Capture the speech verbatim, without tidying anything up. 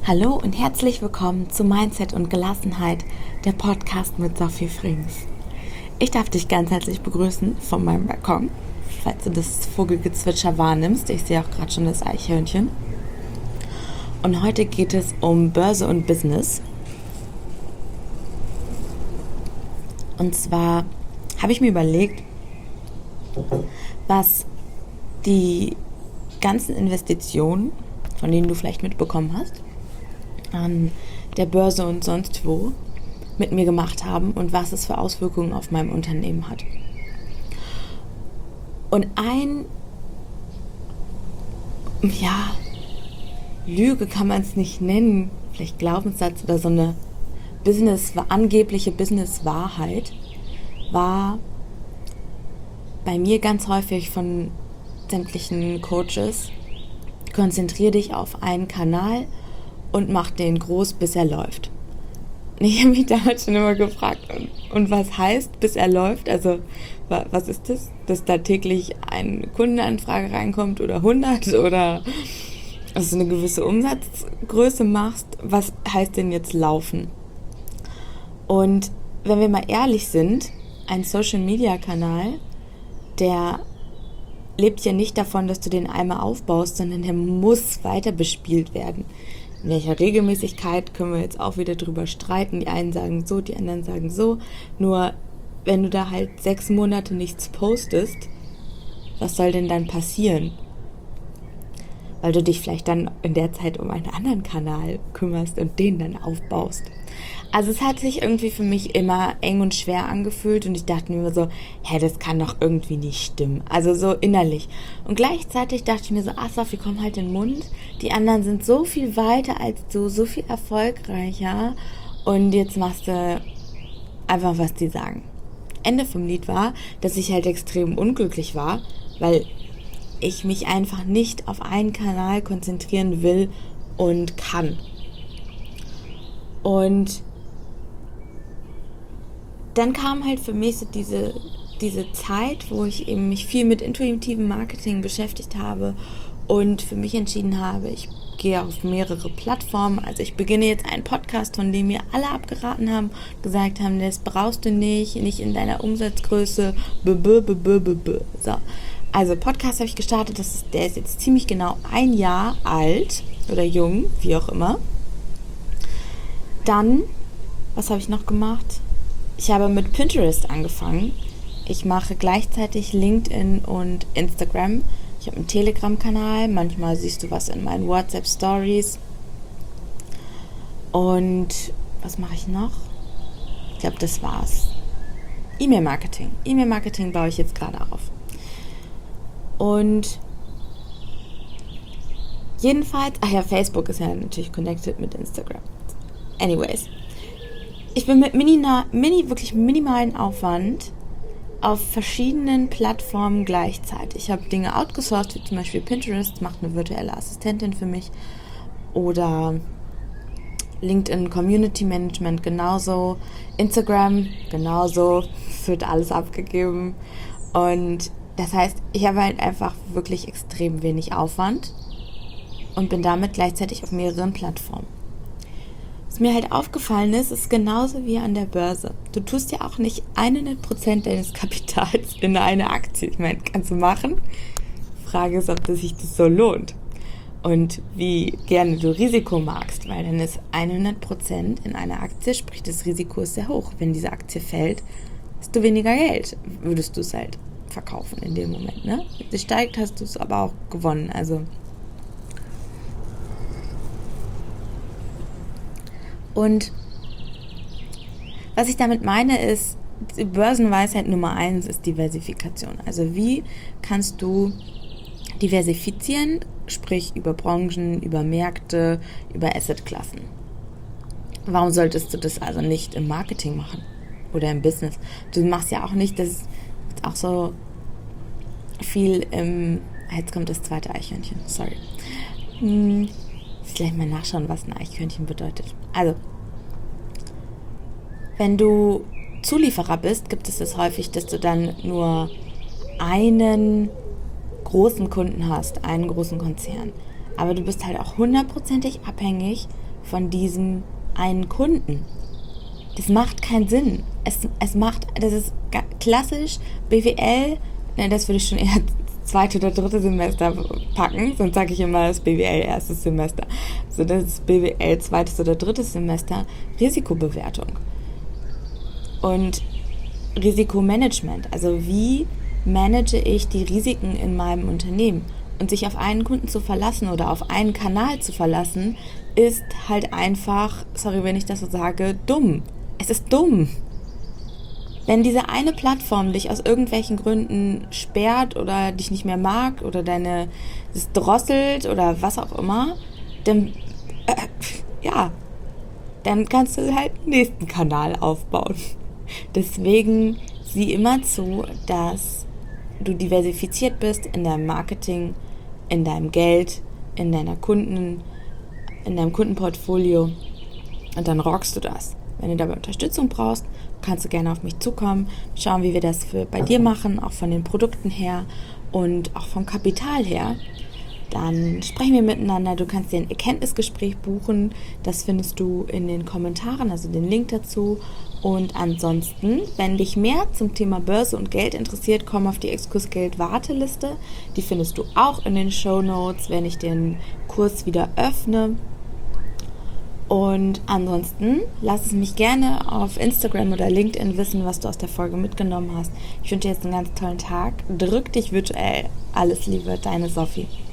Hallo und herzlich willkommen zu Mindset und Gelassenheit, der Podcast mit Sophie Frings. Ich darf dich ganz herzlich begrüßen von meinem Balkon, falls du das Vogelgezwitscher wahrnimmst. Ich sehe auch gerade schon das Eichhörnchen. Und heute geht es um Börse und Business. Und zwar habe ich mir überlegt, was die ganzen Investitionen, von denen du vielleicht mitbekommen hast, an der Börse und sonst wo mit mir gemacht haben und was es für Auswirkungen auf meinem Unternehmen hat. Und ein, ja, Lüge kann man es nicht nennen, vielleicht Glaubenssatz oder so eine Business, angebliche Business-Wahrheit war bei mir ganz häufig von sämtlichen Coaches: konzentriere dich auf einen Kanal und mach den groß, bis er läuft. Ich habe mich damals schon immer gefragt, und, und was heißt, bis er läuft? Also, was ist das? Dass da täglich eine Kundenanfrage reinkommt oder hundert oder dass du eine gewisse Umsatzgröße machst? Was heißt denn jetzt laufen? Und wenn wir mal ehrlich sind, ein Social-Media-Kanal, der lebt ja nicht davon, dass du den einmal aufbaust, sondern der muss weiter bespielt werden. In welcher Regelmäßigkeit können wir jetzt auch wieder drüber streiten. Die einen sagen so, die anderen sagen so. Nur wenn du da halt sechs Monate nichts postest, was soll denn dann passieren? Weil du dich vielleicht dann in der Zeit um einen anderen Kanal kümmerst und den dann aufbaust. Also es hat sich irgendwie für mich immer eng und schwer angefühlt und ich dachte mir immer so, hä, das kann doch irgendwie nicht stimmen. Also so innerlich. Und gleichzeitig dachte ich mir so, ach Sophie, komm halt in den Mund. Die anderen sind so viel weiter als du, so viel erfolgreicher und jetzt machst du einfach, was die sagen. Ende vom Lied war, dass ich halt extrem unglücklich war, weil ich mich einfach nicht auf einen Kanal konzentrieren will und kann. Und dann kam halt für mich so diese, diese Zeit, wo ich eben mich viel mit intuitivem Marketing beschäftigt habe und für mich entschieden habe, ich gehe auf mehrere Plattformen. Also ich beginne jetzt einen Podcast, von dem mir alle abgeraten haben, gesagt haben, das brauchst du nicht, nicht in deiner Umsatzgröße. B -b -b -b -b -b. So. Also Podcast habe ich gestartet, das ist, der ist jetzt ziemlich genau ein Jahr alt oder jung, wie auch immer. Dann, was habe ich noch gemacht? Ich habe mit Pinterest angefangen. Ich mache gleichzeitig LinkedIn und Instagram. Ich habe einen Telegram-Kanal. Manchmal siehst du was in meinen WhatsApp-Stories. Und was mache ich noch? Ich glaube, das war's. E-Mail-Marketing. E-Mail-Marketing baue ich jetzt gerade auf. Und jedenfalls, ach ja, Facebook ist ja natürlich connected mit Instagram. Anyways. Ich bin mit mini, mini, wirklich minimalen Aufwand auf verschiedenen Plattformen gleichzeitig. Ich habe Dinge outgesourced, wie zum Beispiel Pinterest, macht eine virtuelle Assistentin für mich. Oder LinkedIn Community Management genauso. Instagram genauso. Wird alles abgegeben. Und das heißt, ich habe halt einfach wirklich extrem wenig Aufwand und bin damit gleichzeitig auf mehreren Plattformen. Was mir halt aufgefallen ist, ist genauso wie an der Börse. Du tust ja auch nicht hundert Prozent deines Kapitals in eine Aktie. Ich meine, kannst du machen. Frage ist, ob das sich das so lohnt. Und wie gerne du Risiko magst, weil dann ist hundert Prozent in einer Aktie, sprich das Risiko ist sehr hoch. Wenn diese Aktie fällt, hast du weniger Geld, würdest du es halt verkaufen in dem Moment. Ne? Wenn sie steigt, hast du es aber auch gewonnen. Also Und was ich damit meine ist, die Börsenweisheit Nummer eins ist Diversifikation. Also wie kannst du diversifizieren, sprich über Branchen, über Märkte, über Assetklassen. Warum solltest du das also nicht im Marketing machen oder im Business? Du machst ja auch nicht das auch so viel im... Jetzt kommt das zweite Eichhörnchen, sorry. Hm. Gleich mal nachschauen, was ein Eichhörnchen bedeutet. Also, wenn du Zulieferer bist, gibt es das häufig, dass du dann nur einen großen Kunden hast, einen großen Konzern. Aber du bist halt auch hundertprozentig abhängig von diesem einen Kunden. Das macht keinen Sinn. Es, es macht, das ist klassisch B W L, ne, das würde ich schon eher zweite oder dritte Semester packen, sonst sage ich immer das B W L erstes Semester. So, das ist B W L zweites oder drittes Semester, Risikobewertung und Risikomanagement. Also wie manage ich die Risiken in meinem Unternehmen? Und sich auf einen Kunden zu verlassen oder auf einen Kanal zu verlassen, ist halt einfach, sorry, wenn ich das so sage, dumm. Es ist dumm. Wenn diese eine Plattform dich aus irgendwelchen Gründen sperrt oder dich nicht mehr mag oder deine es drosselt oder was auch immer, dann äh, ja, dann kannst du halt einen nächsten Kanal aufbauen. Deswegen sieh immer zu, dass du diversifiziert bist in deinem Marketing, in deinem Geld, in deiner Kunden, in deinem Kundenportfolio und dann rockst du das. Wenn du dabei Unterstützung brauchst, kannst du gerne auf mich zukommen, schauen, wie wir das für, bei dir machen, auch von den Produkten her und auch vom Kapital her. Dann sprechen wir miteinander, du kannst dir ein Erkenntnisgespräch buchen, das findest du in den Kommentaren, also den Link dazu. Und ansonsten, wenn dich mehr zum Thema Börse und Geld interessiert, komm auf die Exkursgeld-Warteliste. Die findest du auch in den Shownotes, wenn ich den Kurs wieder öffne. Und ansonsten lass es mich gerne auf Instagram oder LinkedIn wissen, was du aus der Folge mitgenommen hast. Ich wünsche dir jetzt einen ganz tollen Tag. Drück dich virtuell. Alles Liebe, deine Sophie.